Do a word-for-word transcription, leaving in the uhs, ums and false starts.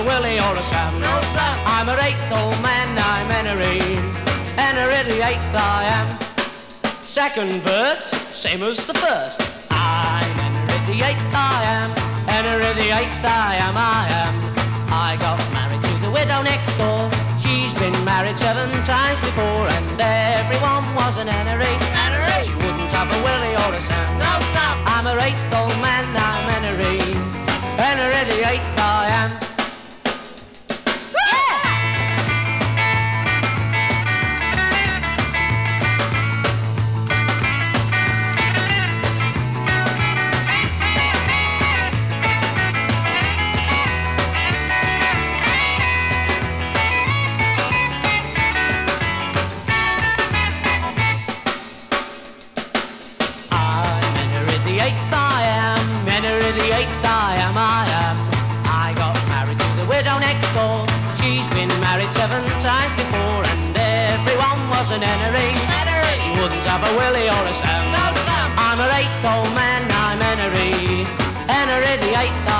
Willie or a Sam. No, Sam. I'm a eighth old man, I'm Henry. Henry the eighth I am. Second verse, same as the first. I'm Henry the eighth I am. Henry the eighth I am, I am. I got married to the widow next door. She's been married seven times before, and everyone was an Henry. Henry. She wouldn't have a Willie or a Sam. No, Sam. I'm a eighth old man, I'm Henry. Henry the eighth I am. Seven times before, and everyone was an Henry. Henry. She wouldn't have a Willie or a Sam. No, Sam. I'm an eighth old man, I'm Henry. Henry the eighth